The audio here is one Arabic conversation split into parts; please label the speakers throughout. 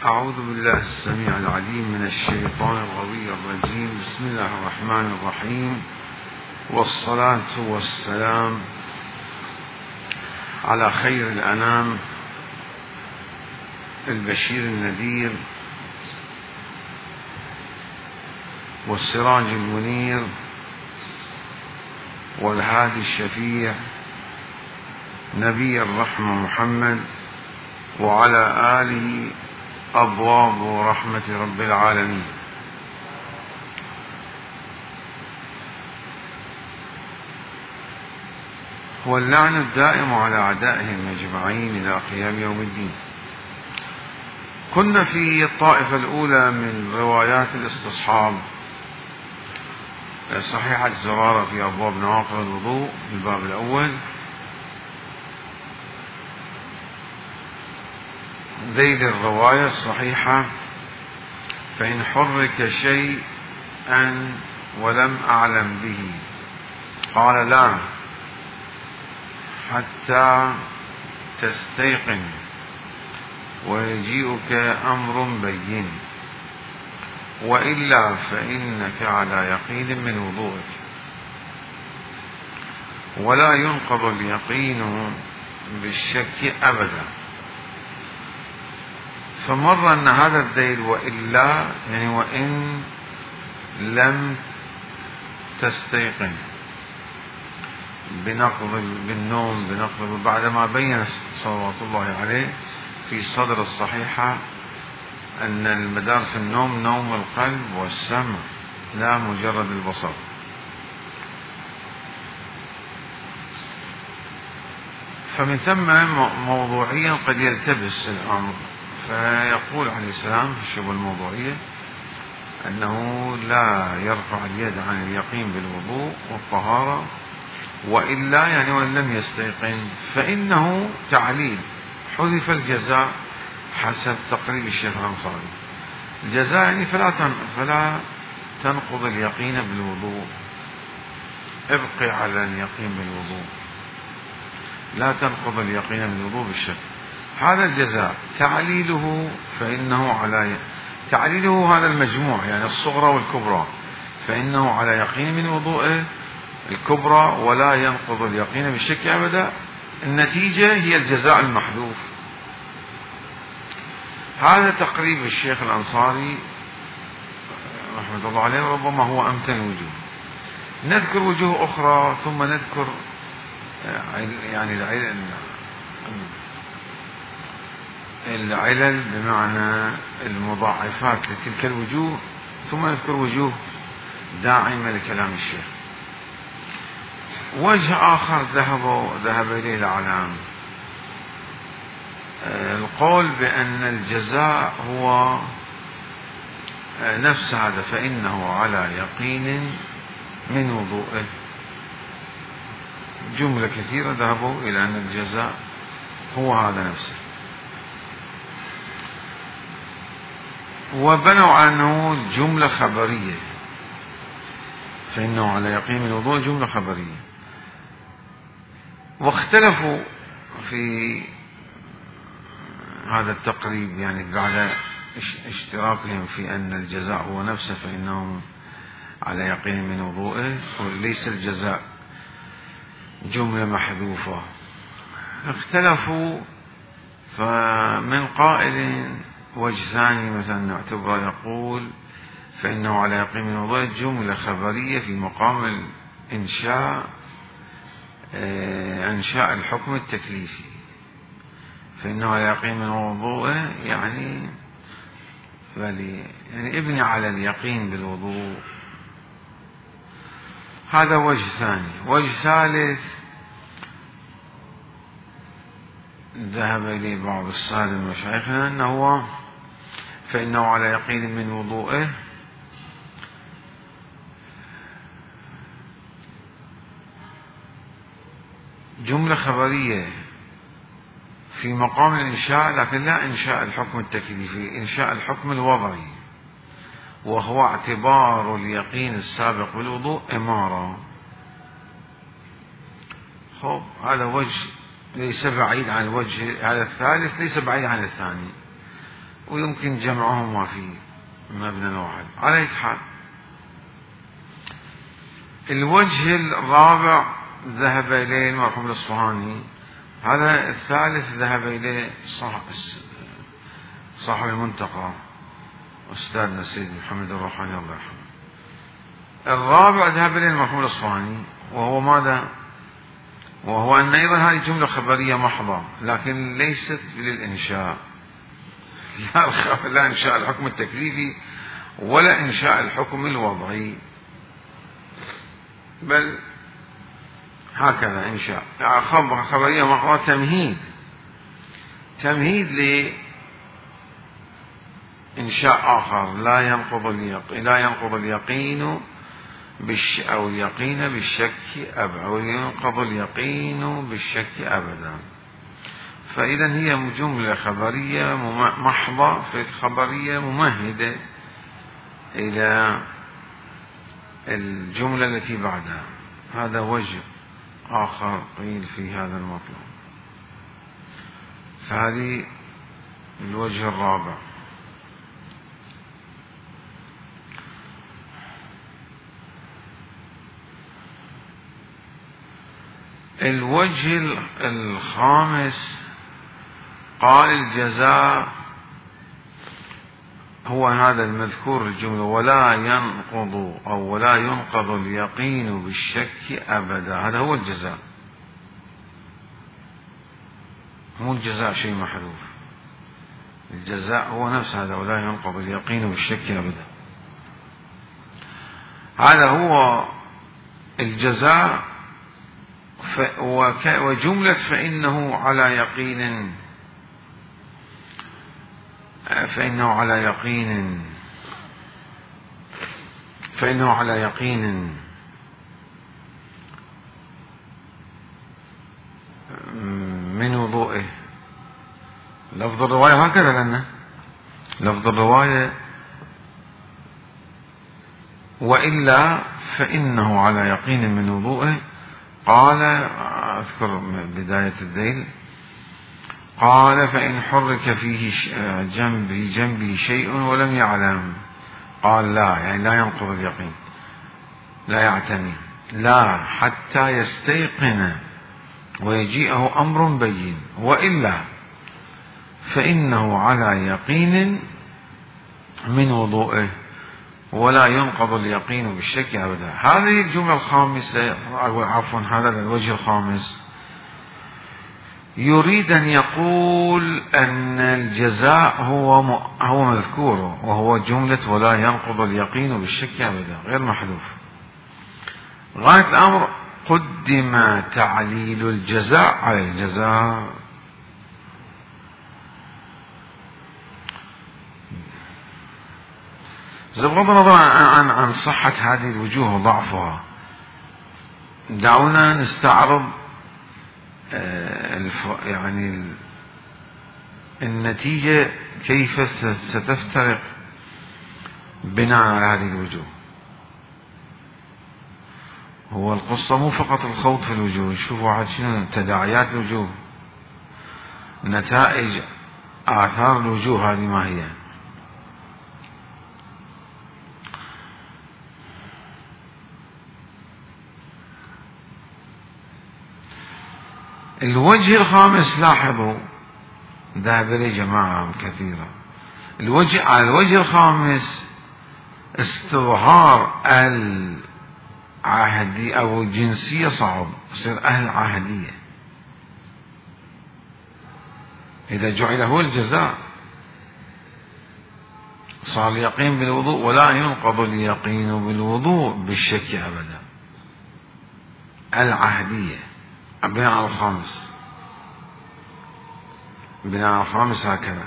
Speaker 1: أعوذ بالله السميع العليم من الشيطان الغوي الرجيم. بسم الله الرحمن الرحيم، والصلاة والسلام على خير الأنام البشير النذير والسراج المنير والهادي الشفيع نبي الرحمة محمد، وعلى آله أبواب رحمة رب العالمين. واللعن الدائم على أعدائهم أجمعين إلى قيام يوم الدين. كنا في الطائفة الأولى من روايات الاستصحاب صحيحة الزرارة في أبواب نواقض الوضوء في الباب الأول. ذيل الرواية الصحيحة: فإن حرك شيئا ولم أعلم به قال لا حتى تستيقن ويجيئك أمر بين، وإلا فإنك على يقين من وضوءك، ولا ينقض اليقين بالشك أبدا. فمر أن هذا الذيل وإلا يعني وإن لم تستيقن بالنوم بنقض، بعدما بين صلوات الله عليه في صدر الصحيحة أن المدار في النوم نوم القلب والسمع لا مجرد البصر. فمن ثم موضوعيا قد يلتبس الأمر، فيقول عليه السلام في الشبهة الموضوعية أنه لا يرفع اليد عن اليقين بالوضوء والطهارة، وإلا يعني وإن لم يستيقن فإنه تعليل، حذف الجزاء حسب تقريب الشيخ الأنصاري. الجزاء يعني فلا تنقض اليقين بالوضوء، ابقي على اليقين بالوضوء، لا تنقض اليقين بالوضوء بالشك. هذا الجزاء. تعليله فإنه تعليله هذا المجموع يعني الصغرى والكبرى، فإنه على يقين من وضوءه الكبرى ولا ينقض اليقين بالشك أبدا. النتيجة هي الجزاء المحذوف. هذا تقريب الشيخ الأنصاري رحمة الله عليه، وربما هو أمتن وجوه. نذكر وجوه أخرى ثم نذكر يعني العلل بمعنى المضاعفات لتلك الوجوه، ثم نذكر وجوه داعمة لكلام الشيخ. وجه آخر ذهب إليه الأعلام، القول بأن الجزاء هو نفس هذا، فإنه على يقين من وضوءه. جملة كثيرة ذهبوا إلى أن الجزاء هو هذا نفسه، وبنوا عنه جملة خبرية، فإنه على يقين من وضوء جملة خبرية. واختلفوا في هذا التقريب يعني بعد اشتراكهم في أن الجزاء هو نفسه فإنه على يقين من وضوءه، وليس الجزاء جملة محذوفة. اختلفوا، فمن قائل وجه ثاني مثلا نعتبر يقول فإنه على يقين من وضوءه جملة خبرية في مقام إنشاء الحكم التكليفي، فإنه على يقين من وضوءه يعني ابني على اليقين بالوضوء. هذا وجه ثاني. وجه ثالث ذهب إليه بعض السادة المشايخنا أنه فإنه على يقين من وضوءه جملة خبرية في مقام الإنشاء، لكن لا إنشاء الحكم التكليفي، إنشاء الحكم الوضعي، وهو اعتبار اليقين السابق بالوضوء إمارة. هذا وجه ليس بعيد عن الوجه، هذا الثالث ليس بعيد عن الثاني. ويمكن جمعهما في مبنى واحد. على أي حال، الوجه الرابع ذهب إليه المرحوم الأصفهاني، هذا الثالث ذهب إليه صاحب المنتقى أستاذنا السيد محمد الروحاني الله يرحمه. الرابع ذهب إليه المرحوم الأصفهاني، وهو ماذا؟ وهو أن أيضا هذه جملة خبرية محضة، لكن ليست للإنشاء، لا إنشاء الحكم التكليفي ولا إنشاء الحكم الوضعي، بل هكذا إنشاء خبرية محضة، تمهيد لإنشاء آخر لا ينقض اليقين أو اليقين بالشك أبدا، أو ينقض اليقين بالشك أبدا. فإذا هي جملة خبرية محضة، في خبرية ممهدة إلى الجملة التي بعدها. هذا وجه آخر قيل في هذا المطلب. فهذه الوجه الرابع. الوجه الخامس قال الجزاء هو هذا المذكور الجملة ولا ينقض اليقين بالشك أبدا. هذا هو الجزاء، مو الجزاء شيء محذوف، الجزاء هو نفس هذا ولا ينقض اليقين بالشك أبدا. هذا هو الجزاء. وجملة فإنه على يقين من وضوئه. لفظ الرواية هكذا، لأن لفظ الرواية وإلا فإنه على يقين من وضوئه. قال، أذكر بداية الذيل، قال فإن حرك فيه جنبه شيء ولم يعلم، قال لا، يعني لا ينقض اليقين، لا يعتني، لا حتى يستيقن ويجيئه أمر بين، وإلا فإنه على يقين من وضوئه ولا ينقض اليقين بالشك أبدا. هذه الجملة الخامسة، عفوا هذا الوجه الخامس، يريد أن يقول أن الجزاء هو مذكور، وهو جملة ولا ينقض اليقين بالشك أبدا، غير محذوف. غاية الأمر قدم تعليل الجزاء على الجزاء. بغض النظر عن صحة هذه الوجوه وضعفها، دعونا نستعرض يعني النتيجة كيف ستفترق بناء على هذه الوجوه. هو القصة مو فقط الخوض في الوجوه، شوفوا واحد شنو تداعيات الوجوه، نتائج آثار الوجوه، هذه ما هي. الوجه الخامس، لاحظوا ذهب إليه جماعة كثيرة. على الوجه الخامس استظهار العهدي أو الجنسية صعب، يصير أهل عهدية إذا جعل هو الجزاء، صار اليقين بالوضوء ولا ينقض اليقين بالوضوء بالشك أبدا. العهدية بناء على الخامس هكذا.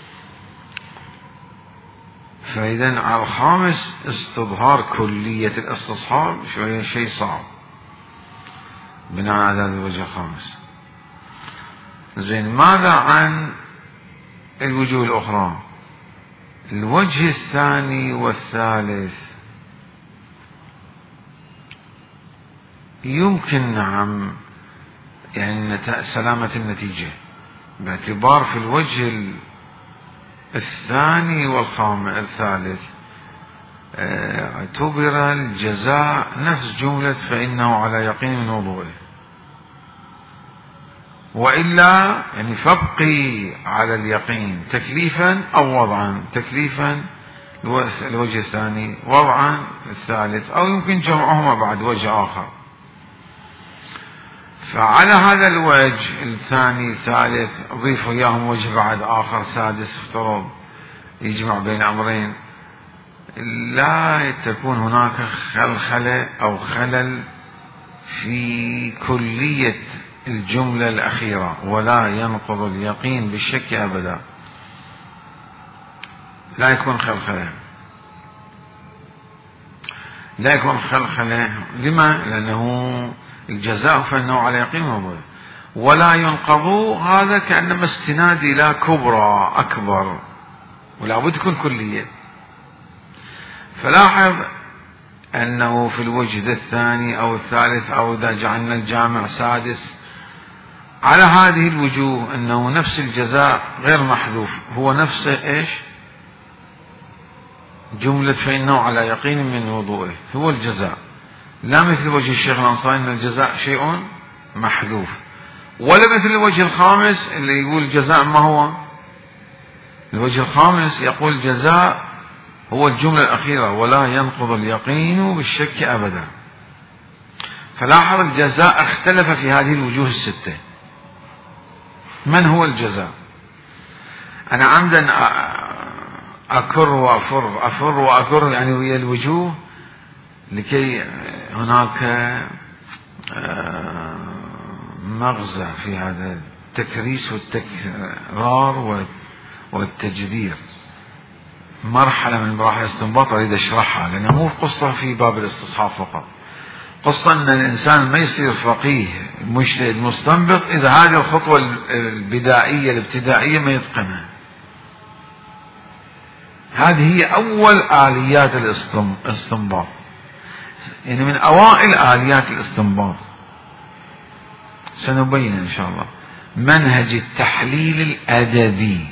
Speaker 1: فإذا على الخامس استظهار كلية الاستصحاب شيء صعب بناء على الوجه الخامس. زين، ماذا عن الوجوه الأخرى؟ الوجه الثاني والثالث يمكن نعم يعني سلامة النتيجة، باعتبار في الوجه الثاني الثالث اعتبر الجزاء نفس جملة فإنه على يقين من وضوئه، وإلا يعني فابقي على اليقين تكليفا أو وضعا، تكليفا الوجه الثاني، وضعا الثالث، أو يمكن جمعهما بعد وجه آخر. فعلى هذا الوجه الثاني الثالث أضيف إياهم وجه بعد آخر سادس، افترض يجمع بين أمرين، لا تكون هناك خلخلة أو خلل في كلية الجملة الأخيرة، ولا ينقض اليقين بالشك أبدا، لا يكون خلخلة. لما؟ لأنه الجزاء فإنه على يقين وضوء، ولا ينقض، هذا كأنما استناد إلى كبرى أكبر، ولا بد تكون كلية. فلاحظ أنه في الوجه الثاني أو الثالث، أو إذا جعلنا الجامع سادس، على هذه الوجوه أنه نفس الجزاء غير محذوف، هو نفسه إيش؟ جملة فإنه على يقين من وضوئه، هو الجزاء، لا مثل وجه الشيخ الأنصاري أن الجزاء شيء محذوف، ولا مثل الوجه الخامس اللي يقول الجزاء ما هو. الوجه الخامس يقول الجزاء هو الجملة الأخيرة، ولا ينقض اليقين بالشك أبدا. فلاحظ الجزاء اختلف في هذه الوجوه الستة. من هو الجزاء؟ أنا عمدا أكر وأفر يعني ويا الوجوه، لكي هناك مغزى في هذا التكريس والتكرار والتجدير. مرحلة من مراحل الاستنباط أريد أشرحها، لأنها مو قصة في باب الاستصحاب فقط، قصة أن الإنسان ما يصير فقيه مجتهد مستنبط إذا هذه الخطوة الابتدائية ما يتقنها. هذه هي أول آليات الاستنباط، يعني من أوائل آليات الاستنباط. سنبين إن شاء الله منهج التحليل الأدبي،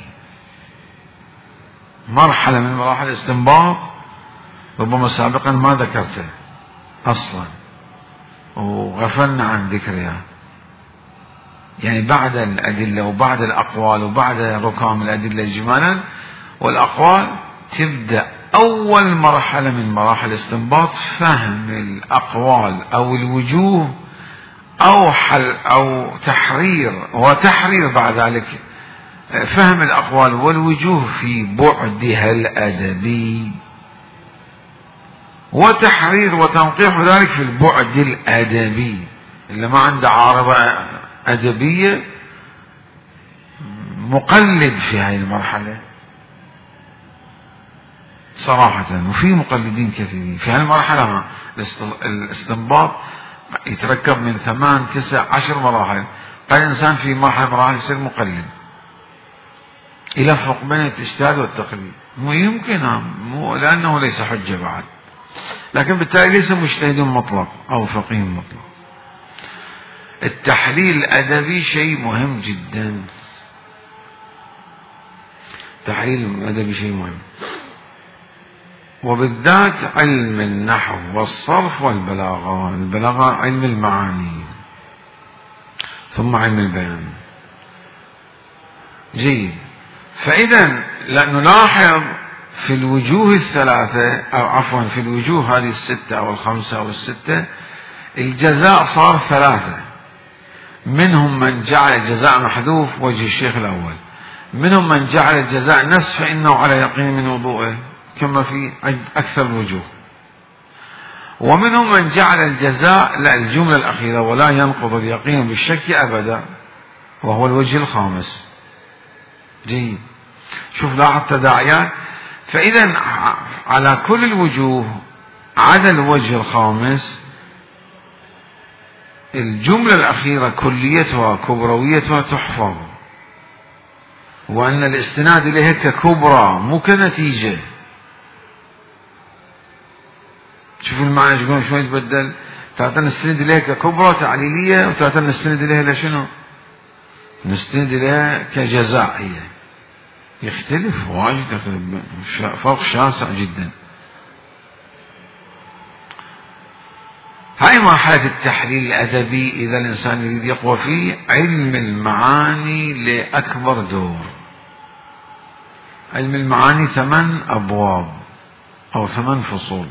Speaker 1: مرحلة من مراحل الاستنباط ربما سابقا ما ذكرته أصلا وغفلنا عن ذكرها، يعني بعد الأدلة وبعد الأقوال وبعد ركام الأدلة إجمالا والأقوال تبدأ أول مرحلة من مراحل الاستنباط فهم الأقوال أو الوجوه أو حل أو تحرير بعد ذلك فهم الأقوال والوجوه في بعدها الأدبي، وتحرير وتنقيح ذلك في البعد الأدبي. اللي ما عنده عارضة أدبية مقلد في هذه المرحلة صراحة، وفي مقلدين كثيرين في هذه المرحلة. الاستنباط يتركب من 8 9 10 مراحل، قد الإنسان في مراحل يصير مقلد يلفق بين الاجتهاد والتقليد، مو يمكن، لأنه ليس حجة بعد، لكن بالتالي ليس مجتهد مطلق أو فقيه مطلق. التحليل الأدبي شيء مهم جدا، التحليل الأدبي شيء مهم، وبالذات علم النحو والصرف والبلاغة. البلاغة علم المعاني، ثم علم البيان. جيد. فإذا نلاحظ في الوجوه الثلاثة، أو عفوا في الوجوه هذه الستة أو الخمسة أو الستة، الجزاء صار ثلاثة. منهم من جعل الجزاء محذوف، وجه الشيخ الأول. منهم من جعل الجزاء نفس فإنه على يقين من وضوئه، كما في أكثر الوجوه. ومنهم من جعل الجزاء لا، الجملة الأخيرة ولا ينقض اليقين بالشك أبدا، وهو الوجه الخامس. جيد. شوف لاحظ تداعيات. فإذا على كل الوجوه عدا الوجه الخامس الجملة الأخيرة كليتها كبرويتها تحفظ، وأن الاستناد إليها ككبرى مو كنتيجة. شوف المعنى شوي يتبدل، تعطينا نستند إليها ككبرى تعليلية، وتعطينا نستند إليها لشنو؟ نستند إليها كجزاء. هي يختلف واجد، فرق شاسع جدا. هاي مرحلة التحليل الأدبي إذا الإنسان يريد يقوى فيه. علم المعاني لأكبر دور. علم المعاني 8 أبواب أو 8 فصول،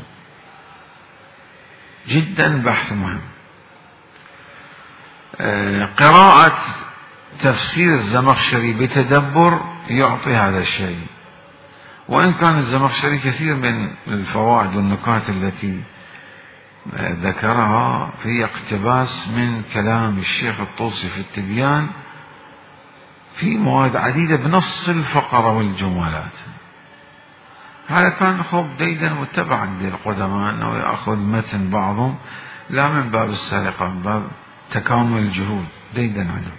Speaker 1: جدا بحث مهم. قراءة تفسير الزمخشري بتدبر يعطي هذا الشيء، وإن كان الزمخشري كثير من الفوائد والنكات التي ذكرها هي اقتباس من كلام الشيخ الطوسي في التبيان في مواد عديدة بنص الفقرة والجملات. هذا كان خب ديدا متبع عند القدماء أنه يأخذ متن بعضهم لا من باب السرقة، من باب تكامل الجهود ديدا عندهم.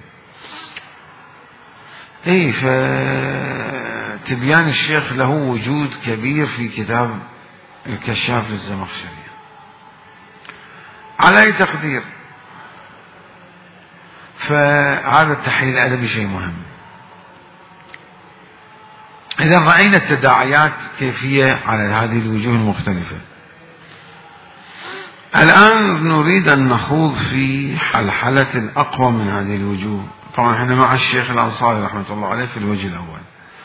Speaker 1: فتبيان الشيخ له وجود كبير في كتاب الكشاف للزمخشري على أي تقدير. فهذا التحليل الأدبي شيء مهم. إذا رأينا التداعيات كيفية على هذه الوجوه المختلفة، الآن نريد أن نخوض في حلحلة الأقوى من هذه الوجوه. طبعا احنا مع الشيخ الأنصاري رحمة الله عليه في الوجه الأول،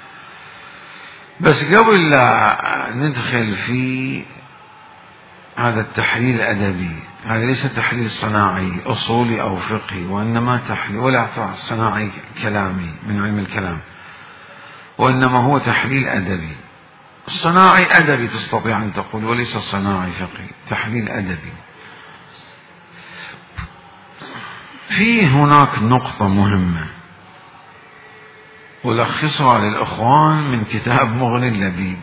Speaker 1: بس قبل لا ندخل في هذا التحليل الأدبي، هذا ليس تحليل صناعي أصولي أو فقهي، وإنما تحليل ولا اعتراض صناعي كلامي من علم الكلام، وإنما هو تحليل أدبي. الصناعي أدبي تستطيع أن تقول، وليس صناعي فقهي، تحليل أدبي. في هناك نقطة مهمة ألخصها للإخوان من كتاب مغني اللبيب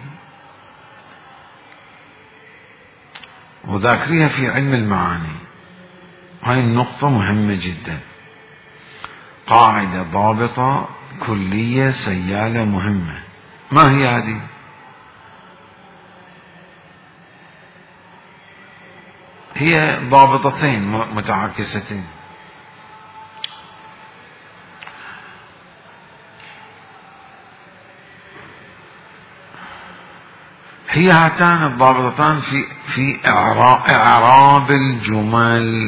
Speaker 1: وذاكريها في علم المعاني. هاي النقطة مهمة جدا، قاعدة ضابطة كلية سيالة مهمة. ما هي هذه؟ هي ضابطتين متعاكستين. هي هاتان الضابطتان في إعراب الجمل.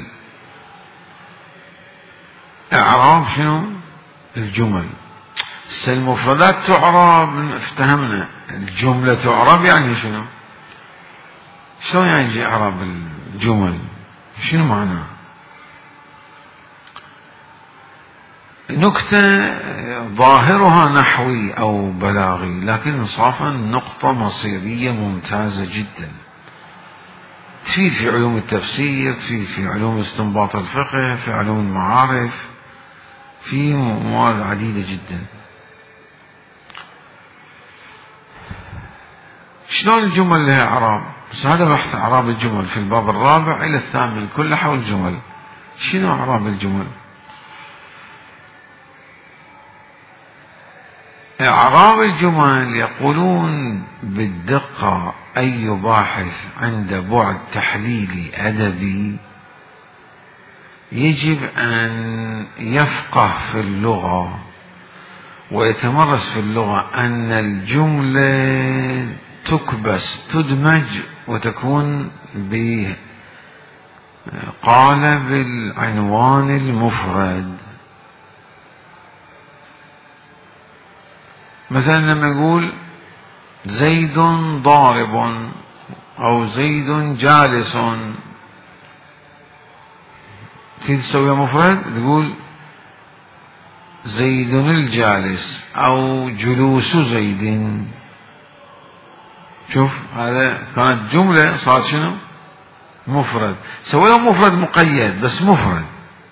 Speaker 1: إعراب شنو؟ الجمل. المفردات تعرب، افتهمنا. الجملة تعرب يعني شنو؟ شلون يعني يجي إعراب الجمل؟ شنو معناه؟ نكتة ظاهرها نحوي أو بلاغي، لكن إنصافا نقطة مصيرية ممتازة جدا، تفيد في علوم التفسير، تفيد في علوم استنباط الفقه، في علوم المعارف، في مواد عديدة جدا. شلون الجمل لها إعراب؟ بس هذا بحث إعراب الجمل في الباب الرابع إلى الثامن كله حول الجمل. شنو إعراب الجمل؟ إعراب الجمل يقولون بالدقة أي باحث عند بعد تحليلي أدبي يجب أن يفقه في اللغة ويتمرس في اللغة أن الجملة تكبس تدمج وتكون بقالب العنوان المفرد. مثلا لما يقول زيد ضارب أو زيد جالس، تريد تسويها مفرد تقول زيد الجالس أو جلوس زيد. شوف هذا كانت جملة صارت شنو؟ مفرد. سويها مفرد مقيد بس مفرد.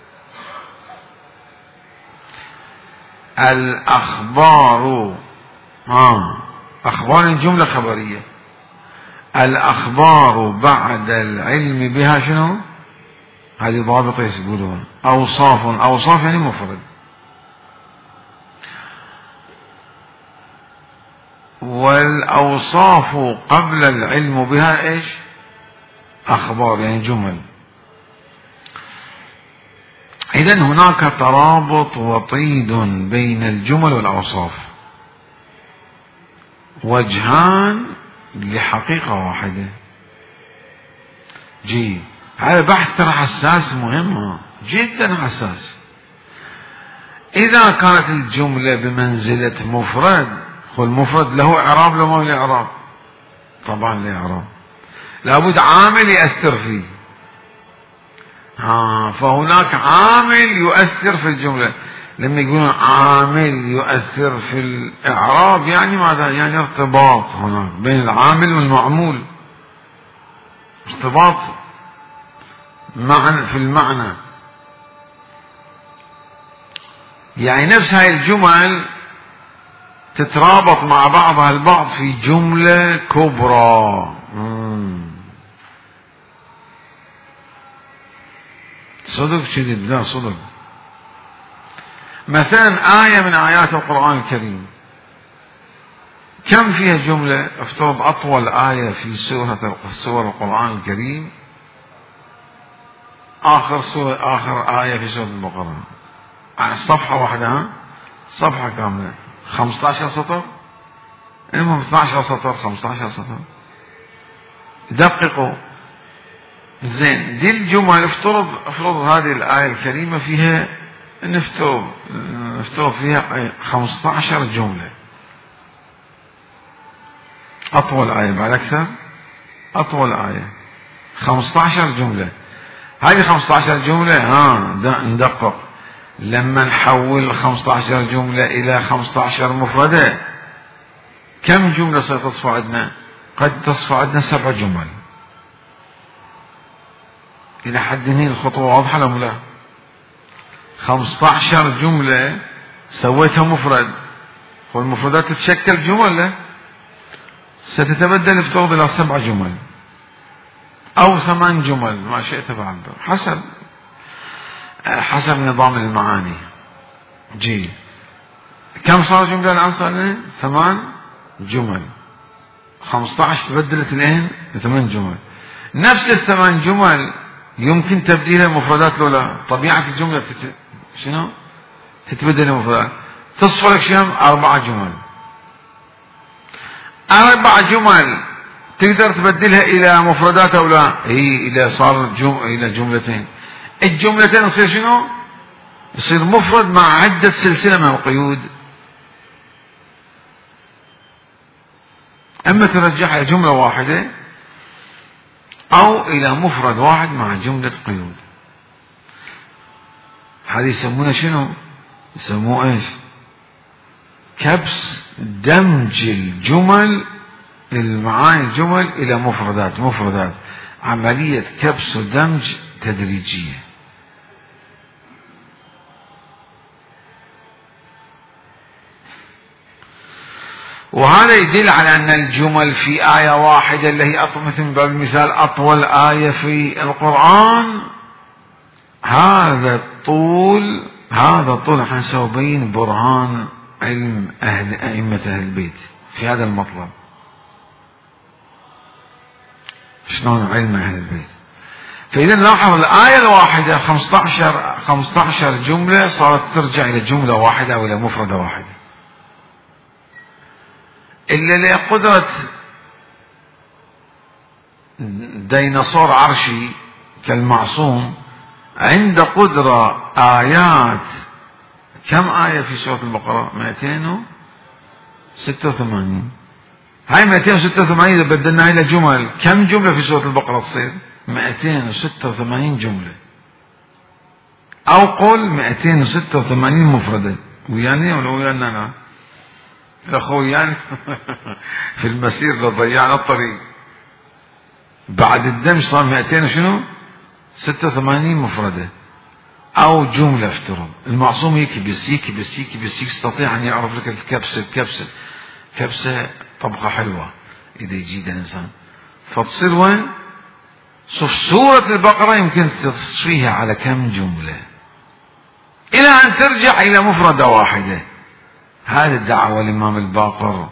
Speaker 1: الأخبار أخبار جملة خبرية. الأخبار بعد العلم بها شنو؟ هذه ضابطة يقولون أوصاف يعني مفرد. والأوصاف قبل العلم بها إيش؟ أخبار يعني جمل. إذن هناك ترابط وطيد بين الجمل والأوصاف. وجهان لحقيقة واحدة. هذا بحث ترى حساس، مهم جدا حساس. إذا كانت الجملة بمنزلة مفرد، والمفرد له إعراب لو ما له إعراب؟ طبعا له إعراب، لابد عامل يأثر فيه. فهناك عامل يؤثر في الجملة. لما يقولون عامل يؤثر في الإعراب يعني ماذا؟ يعني ارتباط هناك بين العامل والمعمول، ارتباط معنى في المعنى. يعني نفس هاي الجمل تترابط مع بعضها البعض في جملة كبرى. صدق شديد، لا صدق. مثلا آية من آيات القرآن الكريم كم فيها جملة؟ افترض أطول آية في سور القرآن الكريم آخر آية في سورة البقرة، على الصفحة واحدة، صفحة كاملة 15 سطر، المهم 12 سطر 15 سطر. دققوا زين. دي الجمل افترض هذه الآية الكريمة فيها، نفترض فيها 15 جملة. أطول آية بعد أكثر، أطول آية 15 جملة. هذه 15 جملة ندقق. لما نحول 15 جملة إلى 15 مفردة، كم جملة ستصفى عندنا؟ قد تصفى عندنا 7 جمل. إلى حد هنا الخطوة واضحة ولا لا؟ 15 جملة سويتها مفرد، والمفردات تتشكل جمل ستتبدل افترض إلى 7 جمل أو 8 جمل، ما شئت بعبر، حسب نظام المعاني. كم صار جملة الآن؟ صار 8 جمل. 15 تبدلت الآن 8 جمل. نفس ال8 جمل يمكن تبديلها مفردات لو لا؟ طبيعة الجملة شنو؟ تتبدل المفردات. تصفى لك شيء 4 جمل. 4 جمل تقدر تبدلها إلى مفردات أو لا؟ إذا صار إلى جملتين. الجملتين يصير شنو؟ يصير مفرد مع عدة سلسلة من القيود. أما ترجعها إلى جملة واحدة أو إلى مفرد واحد مع جملة قيود. هذه يسمونه شنو؟ يسموه إيش؟ كبس دمج الجمل، المعاني الجمل إلى مفردات، عملية كبس ودمج تدريجية. وهذا يدل على أن الجمل في آية واحدة اللي هي مثل باب المثال أطول آية في القرآن، هذا الطول سنبين برهان علم أئمة أهل البيت في هذا المطلب. شلون علم أهل البيت؟ فإذا نلاحظ الآية الواحدة 15 جملة صارت ترجع إلى جملة واحدة أو إلى مفردة واحدة. إلا لقدرة ديناصور عرشي كالمعصوم عند قدرة آيات. كم آية في سورة البقرة؟ 286. هاي 286 إذا بدلناها إلى جمل، كم جملة في سورة البقرة تصير؟ 286 جملة، أو قل 286 مفردة. ويعني ولا ويانا؟ لا الأخوة يعني في المسير لضيعنا الطريق. بعد الدمج صار 200 شنو؟ 86 مفردة أو جملة. افترض المعصوم يكبس يستطيع أن يعرف لك الكبسة طبقة حلوة إذا يجيد الإنسان. فتصير وين؟ سورة البقرة يمكن تصفيها على كم جملة إلى أن ترجع إلى مفردة واحدة. هذه الدعوة الإمام الباقر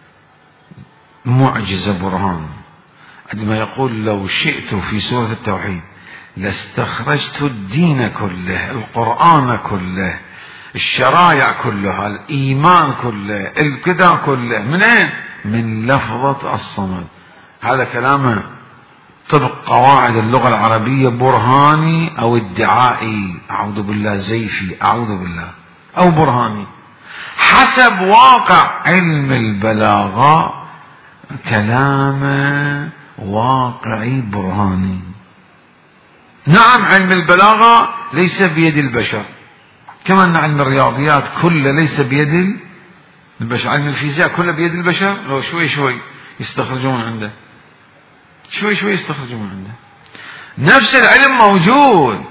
Speaker 1: معجزة برهان، عندما يقول لو شئت في سورة التوحيد لاستخرجت الدين كله، القرآن كله، الشرائع كلها، الإيمان كله، الكذا كله. من أين؟ من لفظة الصمد. هذا كلامه طبق قواعد اللغة العربية، برهاني أو ادعائي، أعوذ بالله، زيفي، أعوذ بالله، أو برهاني، حسب واقع علم البلاغة كلام واقعي برهاني. نعم علم البلاغة ليس بيد البشر، كما أن علم الرياضيات كله ليس بيد البشر، علم الفيزياء كله بيد البشر، لو شوي شوي يستخرجون عنده، شوي شوي يستخرجون عنده. نفس العلم موجود،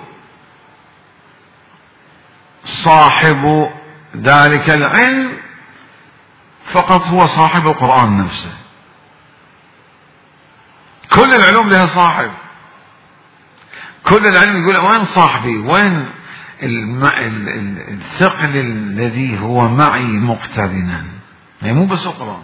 Speaker 1: صاحب ذلك العلم فقط هو صاحب القرآن نفسه. كل العلوم لها صاحب، كل العلم يقول وين صاحبي، وين الثقل الذي هو معي مقترنا، يعني مو بس القرآن.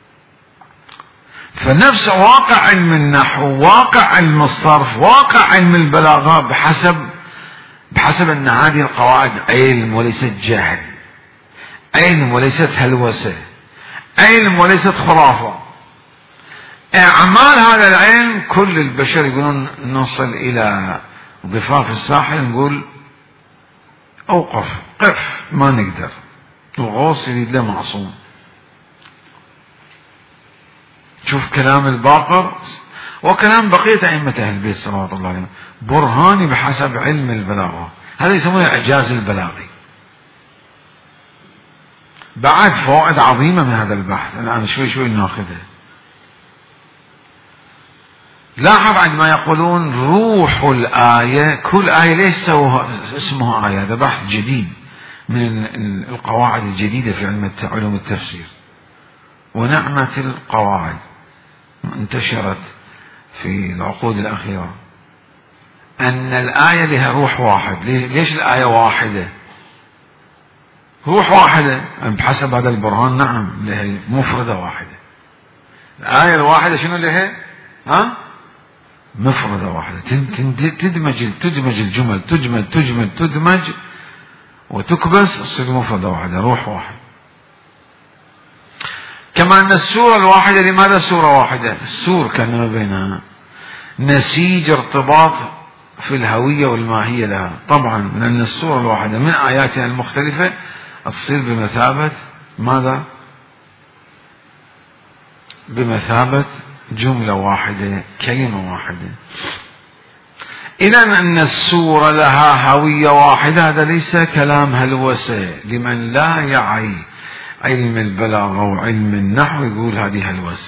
Speaker 1: فنفس واقع علم النحو، واقع علم الصرف، واقع علم البلاغة، بحسب أن هذه القواعد علم وليست جهل، علم وليست هلوسة، علم وليست خرافة. أعمال هذا العلم كل البشر يقولون نصل إلى ضفاف الساحل نقول أوقف، قف، ما نقدر، الغوص يريد له معصوم. شوف كلام الباقر وكلام بقية أئمة أهل البيت صلوات الله عليهم برهاني بحسب علم البلاغة، هذا يسمونه إعجاز البلاغي. بعد فوائد عظيمة من هذا البحث الآن شوي شوي ناخذها. لاحظ عندما يقولون روح الآية، كل آية ليش سووها اسمها آية، هذا بحث جديد من القواعد الجديدة في علوم التفسير. ونعمة القواعد انتشرت في العقود الأخيرة أن الآية لها روح واحد. ليش الآية واحدة؟ روح واحدة بحسب هذا البرهان، نعم لها مفردة واحدة. الآية الواحدة شنو لها؟ مفردة واحدة، تدمج الجمل، تدمج وتكبس تصير مفردة واحدة، روح واحد. كما أن السورة الواحدة، لماذا سورة واحدة؟ السور كان ما بينها نسيج ارتباط في الهوية والماهية لها، طبعا لأن السورة الواحدة من آياتها المختلفة تصير بمثابة ماذا؟ بمثابة جملة واحدة، كلمة واحدة. إذن أن السورة لها هوية واحدة هذا ليس كلام هلوسة لمن لا يعي علم البلاغة وعلم النحو، يقول هذه هلوسة.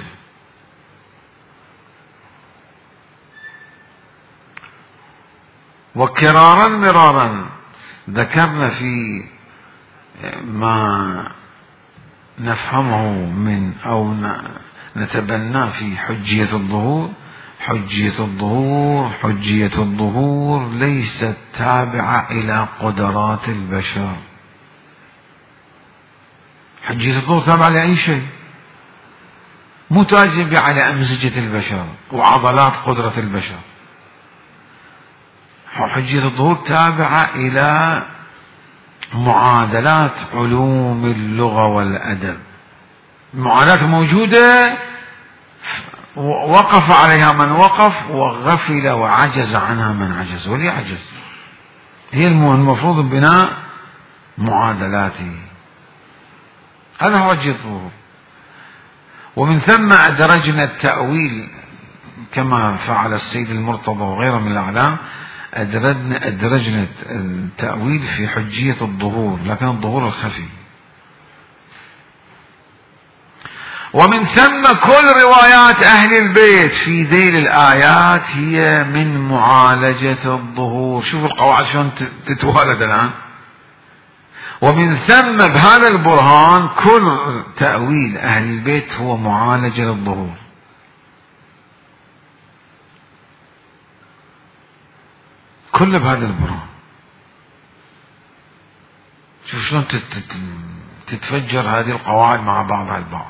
Speaker 1: وكرارا مرارا ذكرنا في ما نفهمه من أو نتبناه في حجية الظهور. حجية الظهور ليست تابعة إلى قدرات البشر. حجية الظهور تابعة لأي شيء، مو تابعة على أمزجة البشر وعضلات قدرة البشر. حجية الظهور تابعة إلى معادلات علوم اللغة والأدب، المعادلات موجودة وقف عليها من وقف وغفل وعجز عنها من عجز وليعجز. هي المفروض بناء معادلاته، هذا هو حجية الظهور. ومن ثم أدرجنا التأويل كما فعل السيد المرتضى وغيره من الأعلام، أدرجنا التأويل في حجية الظهور، لكن الظهور الخفي. ومن ثم كل روايات أهل البيت في ذيل الآيات هي من معالجة الظهور. شوف القواعد شلون تتوالد الآن. ومن ثم بهذا البرهان كل تأويل أهل البيت هو معالجة للظهور. كل بهذا البرهان. شوف شلون تتفجر هذه القواعد مع بعضها البعض،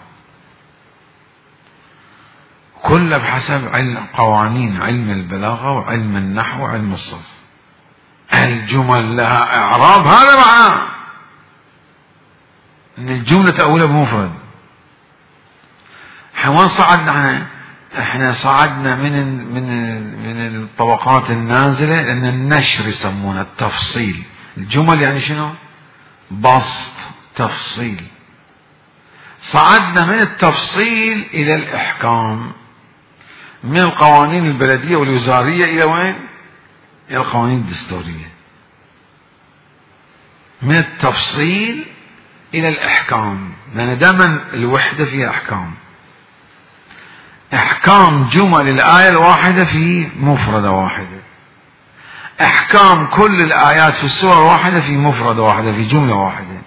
Speaker 1: كل بحسب قوانين علم البلاغة وعلم النحو وعلم الصرف. الجمل لها إعراب، هذا معناه أن الجملة تأولها بمفرد، وين صعدنا احنا صعدنا من الطبقات النازلة، لأن النشر يسمونه التفصيل. الجمل يعني شنو؟ بسط، تفصيل. صعدنا من التفصيل إلى الإحكام، من القوانين البلدية والوزارية إلى وين؟ إلى القوانين الدستورية. من التفصيل إلى الإحكام، لأن دائما الوحدة فيها أحكام. إحكام جمل الآية الواحدة في مفردة واحدة، إحكام كل الآيات في السورة الواحدة في مفردة واحدة، في جملة واحدة.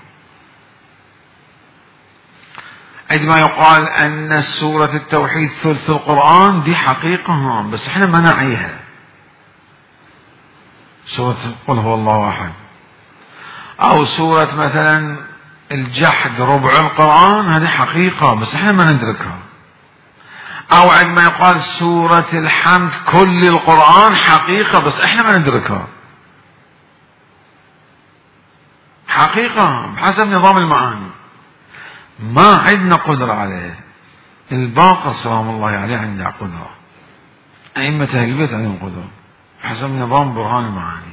Speaker 1: عندما يقال أن سورة التوحيد ثلث القرآن، دي حقيقة بس احنا ما نعيها. سورة قل هو الله أحد، أو سورة مثلا الجحد ربع القرآن، هذه حقيقة بس احنا ما ندركها. أو عندما يقال سورة الحمد كل القرآن، حقيقة بس احنا ما ندركها. حقيقة بحسب نظام المعاني، ما عندنا قدرة عليه. الباقر سلام الله عليه عنده قدرة، أئمة أهل البيت عندهم قدرة حسب نظام برهان المعاني.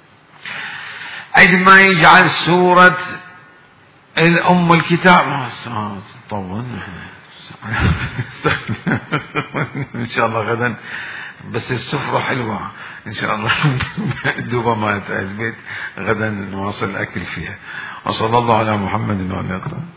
Speaker 1: عندما يجعل سورة الأم الكتاب، طولنا إن شاء الله غدا، بس السفرة حلوة إن شاء الله. دوبا ما البيت غدا نواصل الأكل فيها. وصلى الله على محمد وعلى آله.